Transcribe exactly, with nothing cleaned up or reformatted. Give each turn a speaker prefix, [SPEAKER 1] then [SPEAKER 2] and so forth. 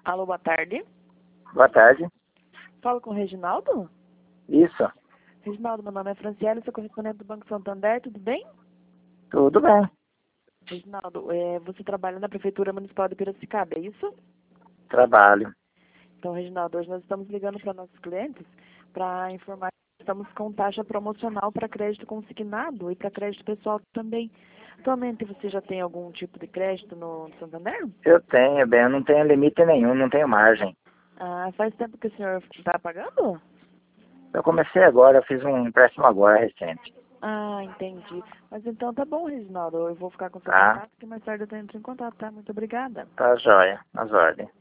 [SPEAKER 1] Alô, boa tarde.
[SPEAKER 2] Boa tarde.
[SPEAKER 1] Falo com o Reginaldo?
[SPEAKER 2] Isso.
[SPEAKER 1] Reginaldo, meu nome é Franciele, sou correspondente do Banco Santander, tudo bem?
[SPEAKER 2] Tudo bem.
[SPEAKER 1] Reginaldo, é, você trabalha na Prefeitura Municipal de Piracicaba, é isso?
[SPEAKER 2] Trabalho.
[SPEAKER 1] Então, Reginaldo, hoje nós estamos ligando para nossos clientes para informar que estamos com taxa promocional para crédito consignado e para crédito pessoal também. Atualmente, você já tem algum tipo de crédito no Santander?
[SPEAKER 2] Eu tenho, bem, eu não tenho limite nenhum, não tenho margem.
[SPEAKER 1] Ah, faz tempo que o senhor está pagando?
[SPEAKER 2] Eu comecei agora, eu fiz um empréstimo agora, recente.
[SPEAKER 1] Ah, entendi. Mas então tá bom, Reginaldo. Eu vou ficar com o seu
[SPEAKER 2] Tá?
[SPEAKER 1] contato, que mais tarde eu entro em contato, tá? Muito obrigada.
[SPEAKER 2] Tá jóia, nas ordens.